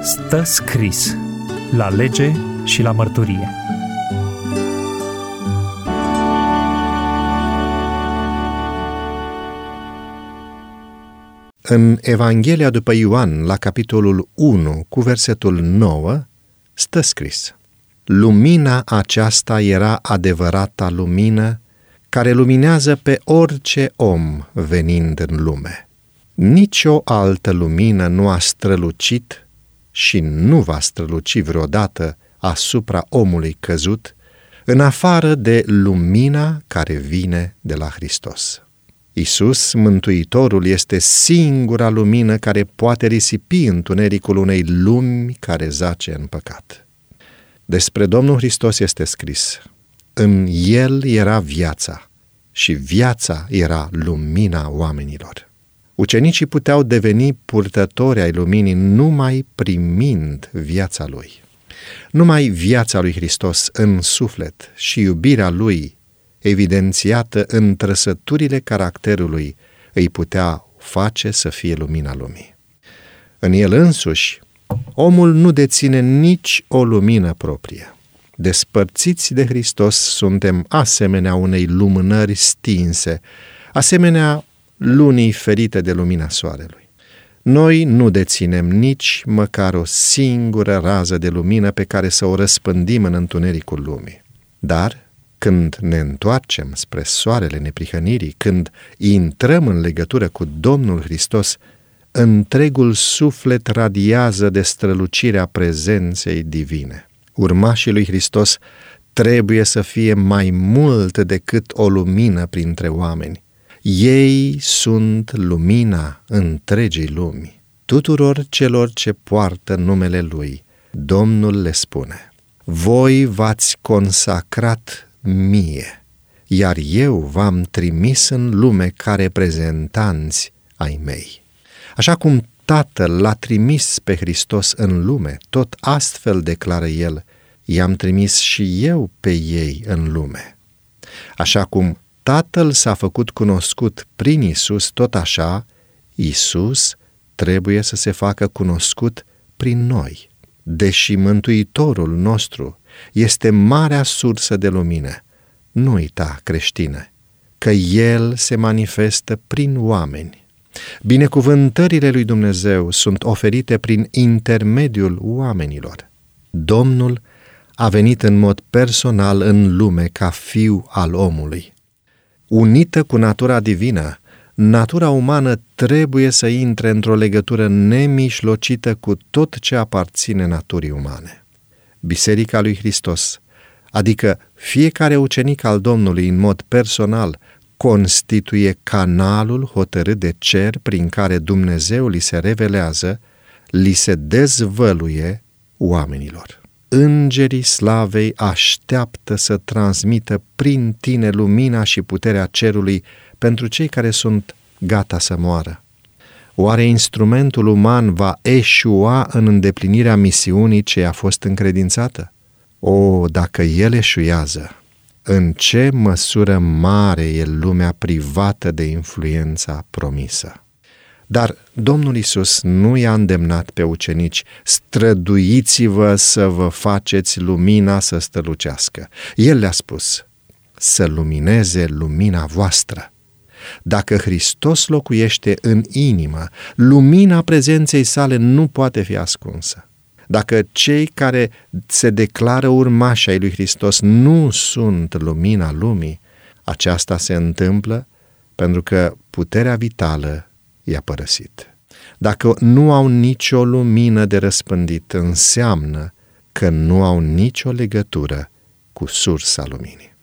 Stă scris la lege și la mărturie. În Evanghelia după Ioan, la capitolul 1, cu versetul 9, stă scris: Lumina aceasta era adevărata lumină, care luminează pe orice om venind în lume. Nici o altă lumină nu a strălucit și nu va străluci vreodată asupra omului căzut, în afară de lumina care vine de la Hristos. Iisus, Mântuitorul, este singura lumină care poate risipi întunericul unei lumi care zace în păcat. Despre Domnul Hristos este scris: în El era viața și viața era lumina oamenilor. Ucenicii puteau deveni purtători ai luminii numai primind viața Lui. Numai viața lui Hristos în suflet și iubirea Lui, evidențiată în trăsăturile caracterului, îi putea face să fie lumina lumii. În El însuși, omul nu deține nici o lumină proprie. Despărțiți de Hristos, suntem asemenea unei lumânări stinse, asemenea lunii ferite de lumina soarelui. Noi nu deținem nici măcar o singură rază de lumină pe care să o răspândim în întunericul lumii. Dar când ne întoarcem spre soarele neprihănirii, când intrăm în legătură cu Domnul Hristos, întregul suflet radiază de strălucirea prezenței divine. Urmașii lui Hristos trebuie să fie mai mult decât o lumină printre oameni. Ei sunt lumina întregii lumi. Tuturor celor ce poartă numele Lui, Domnul le spune: voi v-ați consacrat mie, iar eu v-am trimis în lume ca reprezentanți ai mei. Așa cum Tatăl l-a trimis pe Hristos în lume, tot astfel declară El: i-am trimis și eu pe ei în lume. Așa cum Tatăl s-a făcut cunoscut prin Iisus, tot așa Iisus trebuie să se facă cunoscut prin noi. Deși Mântuitorul nostru este marea sursă de lumină, nu uita, creștine, că El se manifestă prin oameni. Binecuvântările lui Dumnezeu sunt oferite prin intermediul oamenilor. Domnul a venit în mod personal în lume ca Fiu al omului. Unită cu natura divină, natura umană trebuie să intre într-o legătură nemișlocită cu tot ce aparține naturii umane. Biserica lui Hristos, adică fiecare ucenic al Domnului în mod personal, constituie canalul hotărât de cer prin care Dumnezeu li se revelează, li se dezvăluie oamenilor. Îngerii slavei așteaptă să transmită prin tine lumina și puterea cerului pentru cei care sunt gata să moară. Oare instrumentul uman va eșua în îndeplinirea misiunii ce i-a fost încredințată? Dacă el eșuează, în ce măsură mare e lumea privată de influența promisă? Dar Domnul Iisus nu i-a îndemnat pe ucenici: străduiți-vă să vă faceți lumina să strălucească. El le-a spus: să lumineze lumina voastră. Dacă Hristos locuiește în inimă, lumina prezenței sale nu poate fi ascunsă. Dacă cei care se declară urmași ai lui Hristos nu sunt lumina lumii, aceasta se întâmplă pentru că puterea vitală i-a părăsit. Dacă nu au nicio lumină de răspândit, înseamnă că nu au nicio legătură cu sursa luminii.